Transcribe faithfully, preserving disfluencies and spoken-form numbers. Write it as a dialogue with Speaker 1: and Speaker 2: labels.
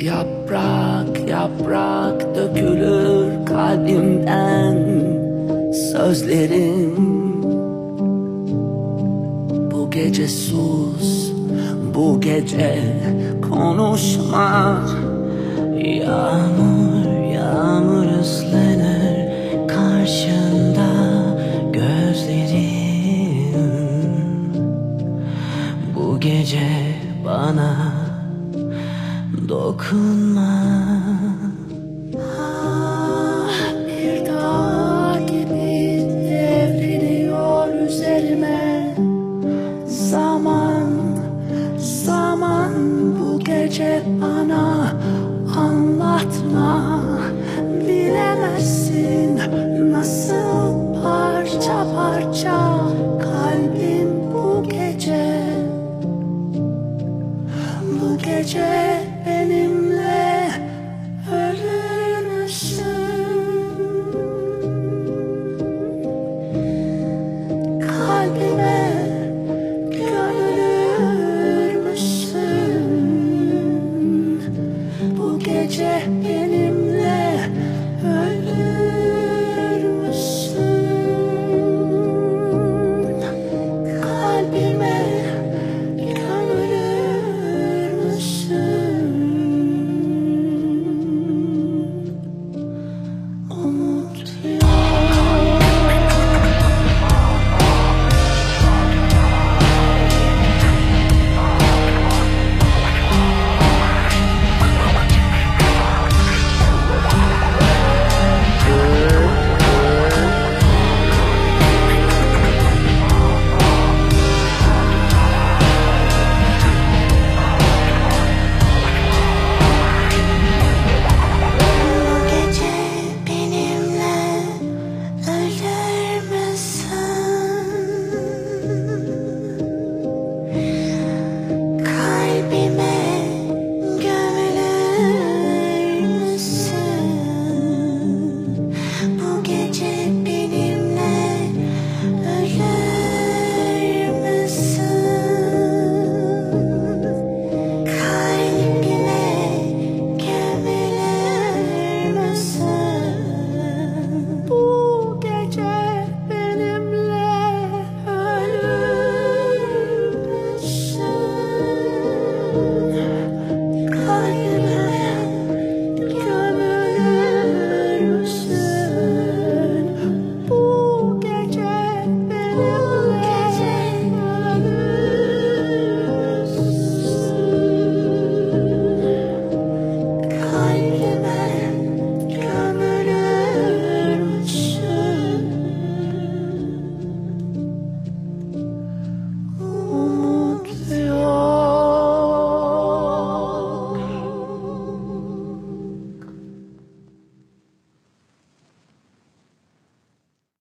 Speaker 1: Yaprak yaprak dökülür kalbimden sözlerin. Bu gece sus, bu gece konuşma. Yağmur yağmur ıslanır karşında gözlerin. Bu gece bana dokunma. Ah, bir dağ gibi devriliyor üzerime. Zaman, zaman bu gece bana anlatma. Bilemezsin nasıl parça parça kalbim bu gece. Bu gece benim